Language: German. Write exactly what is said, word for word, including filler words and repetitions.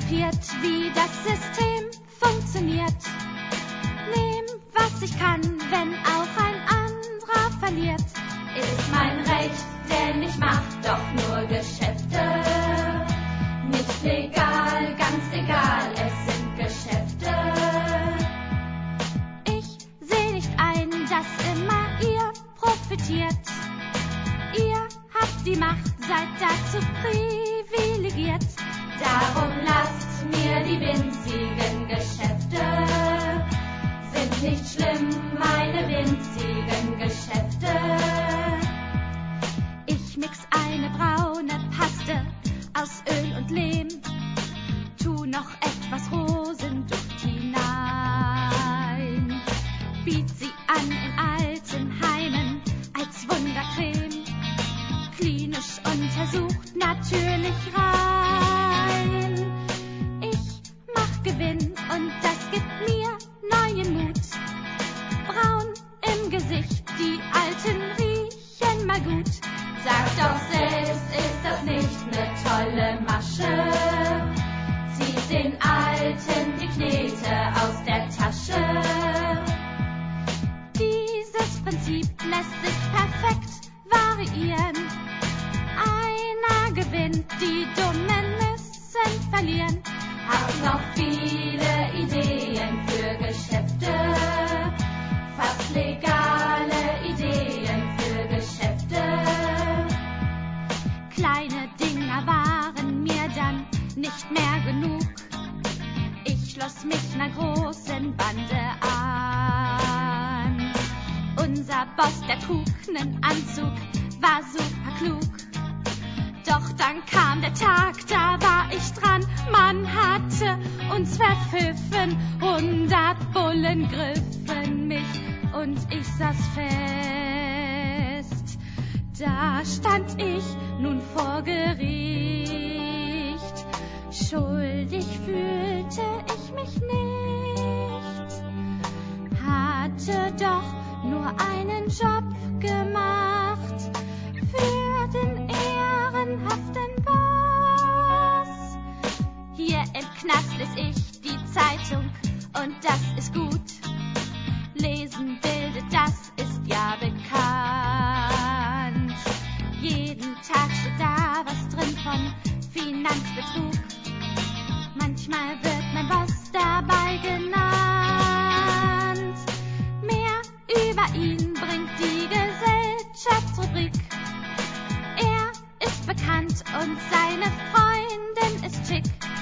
kapiert, wie das System funktioniert. Nehm, was ich kann, wenn auch ein anderer verliert. Ist mein Recht, denn ich mach doch nur Geschäfte. Nicht legal, ganz egal, es sind Geschäfte. Ich seh nicht ein, dass immer ihr profitiert. Ihr habt die Macht, seid dazu privilegiert. Darum lasst mir die winzigen Geschäfte. Sind nicht schlimm, meine winzigen Geschäfte. Ich mix eine braune Paste aus Öl und Lehm, tu noch etwas Rosenduft hinein, biet sie an in Altenheimen als Wundercreme, klinisch untersucht, natürlich rein. Ich mach Gewinn und das gibt mir neuen Mut, braun im Gesicht, die Alten riechen mal gut. Sag doch selbst, ist das nicht ne tolle Masche? Zieht den Alten die Knete aus der Tasche. Dieses Prinzip lässt sich perfekt variieren. Einer gewinnt, die Dummen müssen verlieren. Hab noch viele Ideen für Geschäfte, fast legale Ideen für Geschäfte. Kleine Dinger waren mir dann nicht mehr genug. Ich schloss mich einer großen Bande an. Unser Boss, der trug nen Anzug, war super klug. Doch dann kam der Tag, da war ich dran. Man hatte uns verpfiffen, hundert Bullen griffen mich und ich saß fest. Da stand ich nun vor Gericht. Schuldig fühlte ich mich nicht, hatte doch nur einen Job gemacht für den ehrenhaften Boss. Hier im Knast les ich die Zeitung und das ist gut. Lesen bildet, das ist ja bekannt. Jeden Tag steht da was drin von Finanzbetrug. Manchmal wird mein Boss dabei genannt. Mehr über ihn bringt die Gesellschaftsrubrik. Er ist bekannt und seine Freundin ist schick.